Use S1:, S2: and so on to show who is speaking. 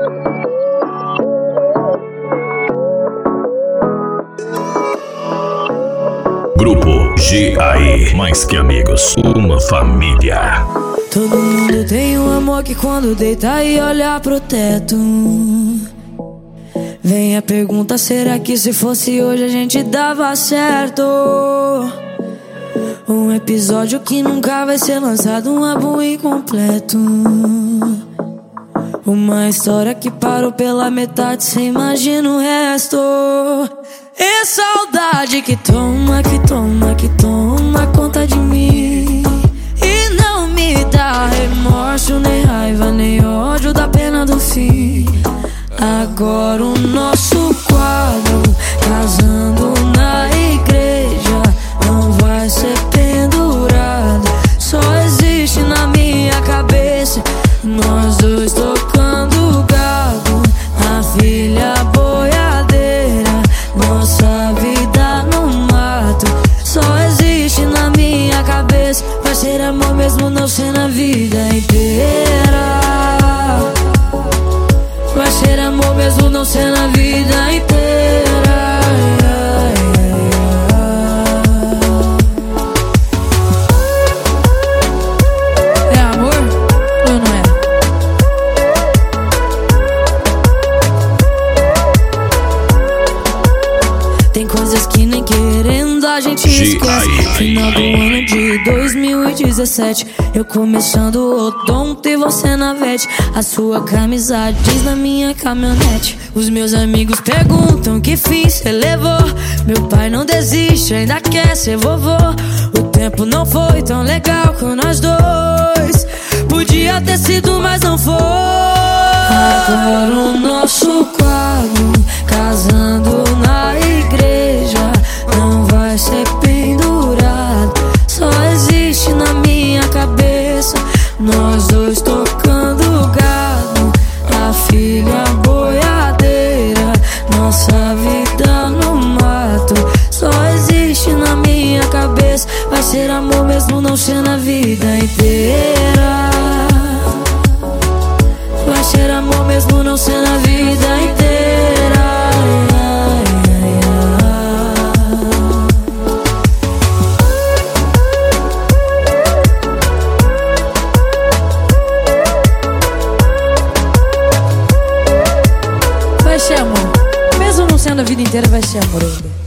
S1: Grupo GAE, mais que amigos, uma família.
S2: Todo mundo tem um amor que quando deita e olha pro teto, vem a pergunta, será que se fosse hoje a gente dava certo? Um episódio que nunca vai ser lançado, um álbum incompleto, uma história que parou pela metade, cê imagina o resto. E saudade que toma, que toma, que toma conta de mim, e não me dá remorso, nem raiva, nem ódio da pena do fim. Agora o nosso quadro, casando na igreja, não vai ser pendurado, só existe na minha cabeça, nós dois tocando gado, a filha boiadeira, nossa vida no mato, só existe na minha cabeça, vai ser amor mesmo não ser na vida inteira. Vai ser amor mesmo não ser na vida inteira. É amor ou não é? Tem coisas que nem querendo a gente esquece. Final do ano de 2017, eu começando o odonto e você na vete. A sua camisa diz na minha caminhonete. Os meus amigos perguntam que fim cê levou. Meu pai não desiste, ainda quer ser vovô. O tempo não foi tão legal com nós dois, podia ter sido, mas não foi. Agora o nosso quadro, casando na igreja, não vai ser pendurado, só existe na minha cabeça, nós dois tocando gado, a filha boiadeira, nossa vida no mato, só existe na minha cabeça, vai ser amor mesmo não ser na vida inteira. Vai ser amor mesmo não ser na vida inteira. Vai ser amor, mesmo não sendo a vida inteira, vai ser amor ainda.